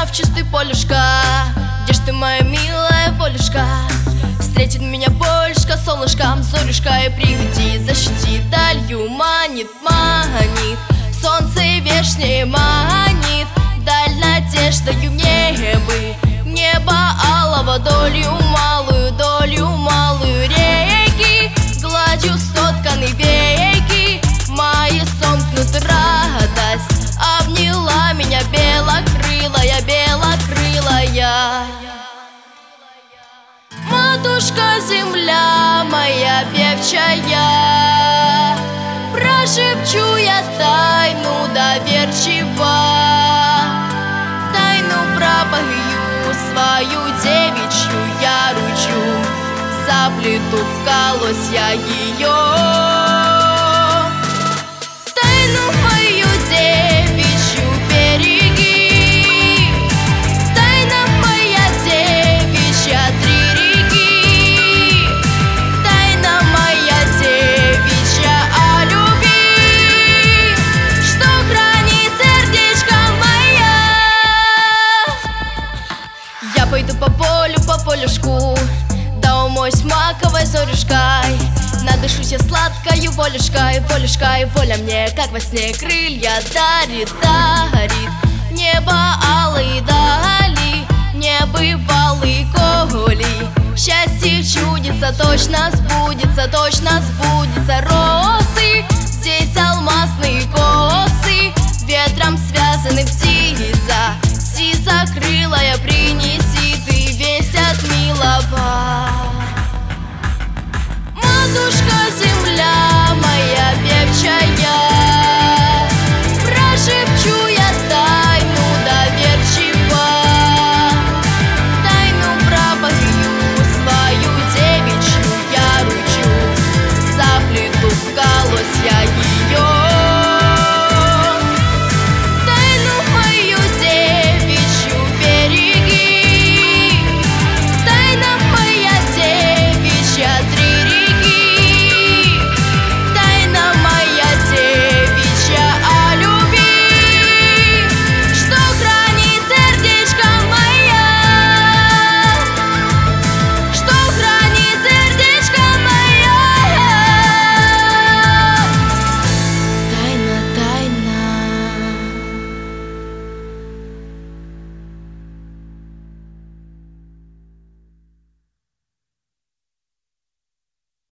травчатый полюшка. Где ж ты, моя милая Волюшка? Встретит меня Полюшка солнышком, зорюшка, и пригляди, защити, далью манит, манит. Солнце вешнее манит, даль надеждою небы. Небо алого, долю малую реки. Гладью сотканы веки, мои сомкнут радость. Обняла меня белокрылая, белокрылая. Матушка земля моя певчая, прошепчу я тайну доверчиво, тайну пропою свою девичью я ручу, заплету в колосья ее. Тайну мою девичью береги, тайна моя девичья три реки, тайна моя девичья о любви, что хранит сердечко моя. Я пойду по полю, по полюшку, да умоюсь маковой зорюшкой. Надышусь я сладкою Волюшкой, Волюшкой, воля мне, как во сне, крылья дарит, дарит. Небо алые дали, небывалые коли. Счастье чудится, точно сбудется, точно сбудется.